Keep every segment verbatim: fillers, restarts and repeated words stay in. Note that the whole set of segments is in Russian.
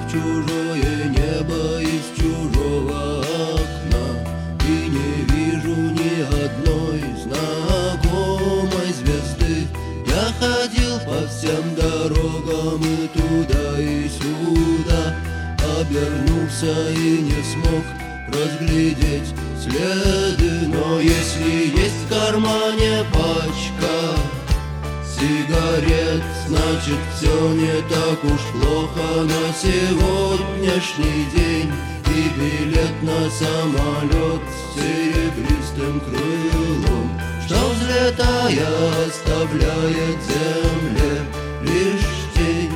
в чужое небо из чужого окна, и не вижу ни одной знакомой звезды. Я ходил по всем дорогам и туда, и сюда, обернулся и не смог разглядеть следы. Но если есть в кармане пачка сигарет, значит все не так уж плохо на сегодняшний день. И билет на самолет с серебристым крылом, что, взлетая, оставляет земле лишь тень.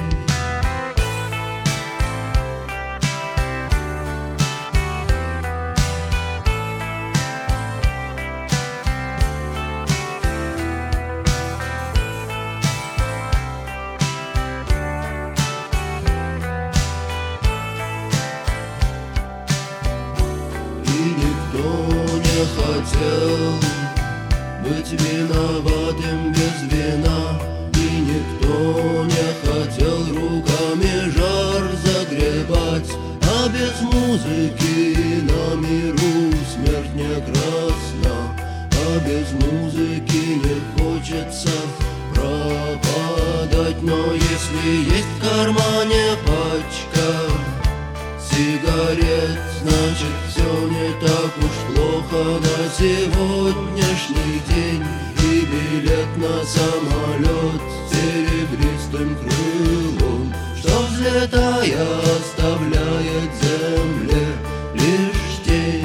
Никто не хотел быть виноватым без вина, и никто не хотел руками жар загребать. А без музыки на миру смерть не красна, а без музыки не хочется пропадать. Но если есть в кармане пачка сигарет, значит все не так уж плохо на сегодняшний день. И билет на самолет с серебристым крылом, что, взлетая, оставляет земле лишь тень.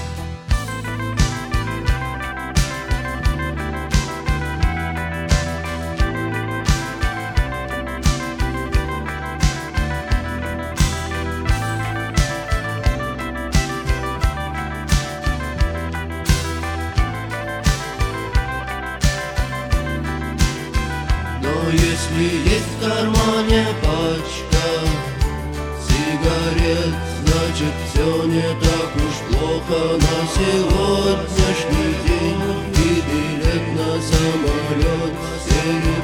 Но если есть в кармане пачка сигарет, значит все не так уж плохо на сегодняшний день. И билет на самолет с